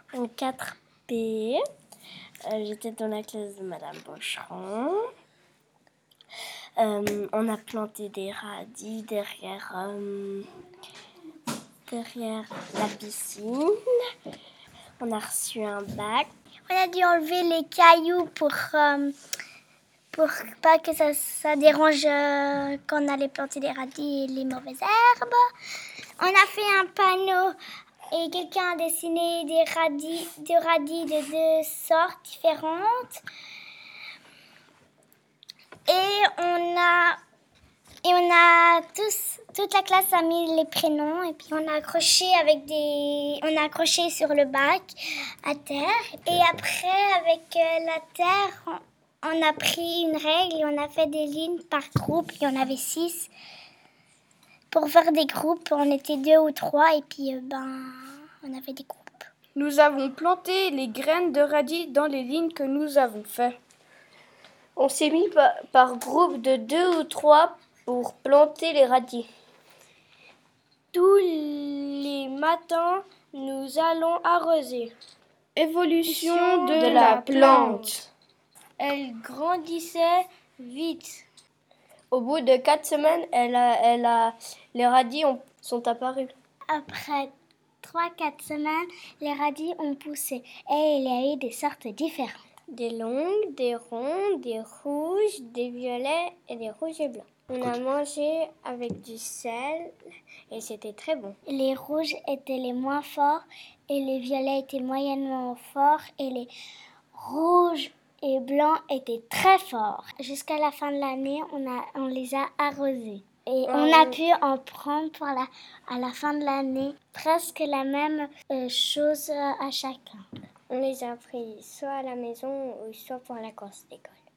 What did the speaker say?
En 4B, j'étais dans la classe de Madame Bocheron. On a planté des radis derrière la piscine. On a reçu un bac. On a dû enlever les cailloux pour pas que ça dérange quand on allait planter des radis et les mauvaises herbes. On a fait un panneau et quelqu'un a dessiné des radis de 2 sortes différentes. Et toute la classe a mis les prénoms et puis on a accroché sur le bac à terre. Et après, avec la terre, on a pris une règle et on a fait des lignes par groupe. Il y en avait 6. Pour faire des groupes, on était 2 ou 3 et puis on avait des groupes. Nous avons planté les graines de radis dans les lignes que nous avons faites. On s'est mis par groupe de 2 ou 3 pour planter les radis. Tous les matins, nous allons arroser. Évolution de la plante. Elle grandissait vite. Au bout de 4 semaines, les radis sont apparus. Après 3-4 semaines, les radis ont poussé et il y a eu des sortes différentes. Des longues, des rondes, des rouges, des violets et des rouges et blancs. On a mangé avec du sel et c'était très bon. Les rouges étaient les moins forts et les violets étaient moyennement forts et les rouges et blancs étaient très forts. Jusqu'à la fin de l'année, on les a arrosés. Et on a pu en prendre à la fin de l'année presque la même chose à chacun. On les a pris soit à la maison ou soit pour la course d'école.